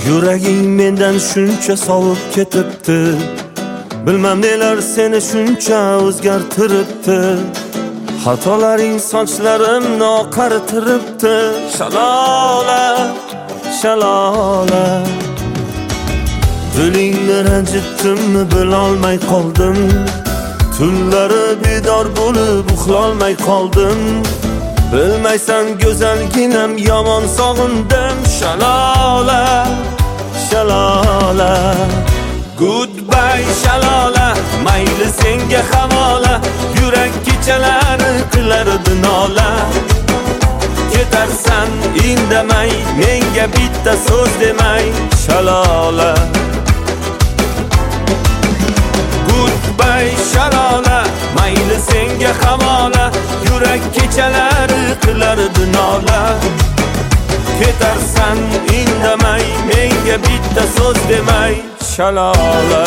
Yuraging mendan shuncha sovib ketibdi. Bilmam nelar seni shuncha o'zgartiribdi. Xatolaring sochlarimni oqartiribdi. Shalola, shalola. Dilingni ranjitdimmi bilolmay qoldim. Tunlari bedor bo'lib uxlolmay qoldim. Bilmaysan go'zalginam yomon sog'indim. Shalola, shalola. Goodbye shalola, mayli senga havola. Yurak kechalari qilardi nola. Ketarsan indamay, menga bitta so'z demay. Shalola. Goodbye shalola, mayli senga havola. Yurak kechalari qilardi nola. Ketarsan indamay, menga bitta so'z demay. Shalola.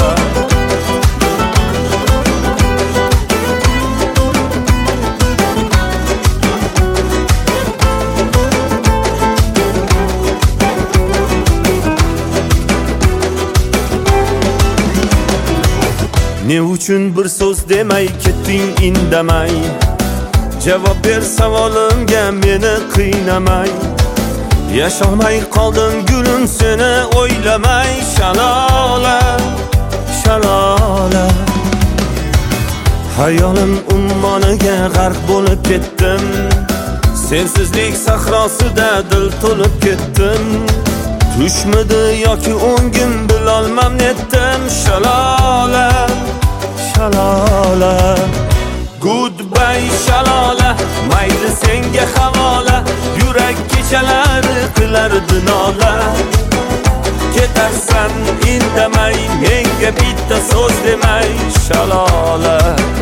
Ne uchun bir so'z demay ketding indamay? Javob ber savolimga meni qiynamay. Yasholmay qoldim gulim seni o'ylamay. Shalola, shalola. Hayolim ummoniga g'arq bo'lib ketdim. Sensizlik sahrosida dil to'lib ketdim. Tushmidi yoki o'ngim bilolmam netdim. Shalola, shalola. Goodbye shalola, mayli senga havola. Yurak kechalari qilardi nola. Ketarsan indamay, menga bitta so'z demay. Shalola.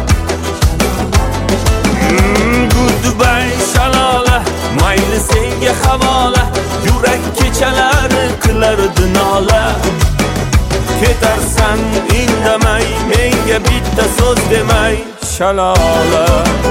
Goodbye shalola, mayli senga havola. Yurak kechalari qilardi nola. Ketarsan indamay, menga bitta so'z demay. Shalola.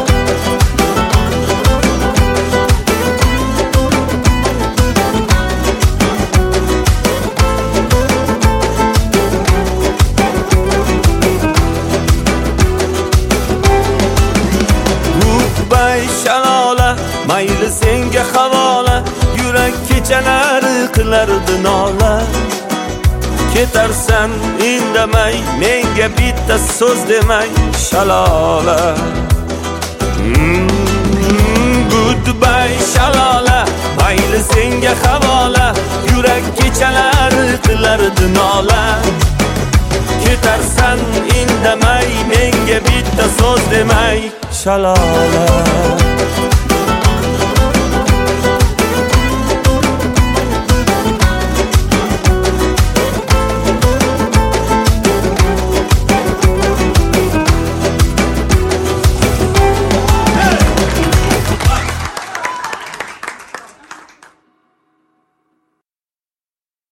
Goodbye shalola, mayli senga havola. Yurak kechalari qilardi nola. Ketarsan indamay, menga bitta so'z demay. Shalola. Goodbye shalola, mayli senga havola. Yurak kechalari qilardi nola. Ketarsan indamay, menga bitta so'z demay. Shalola.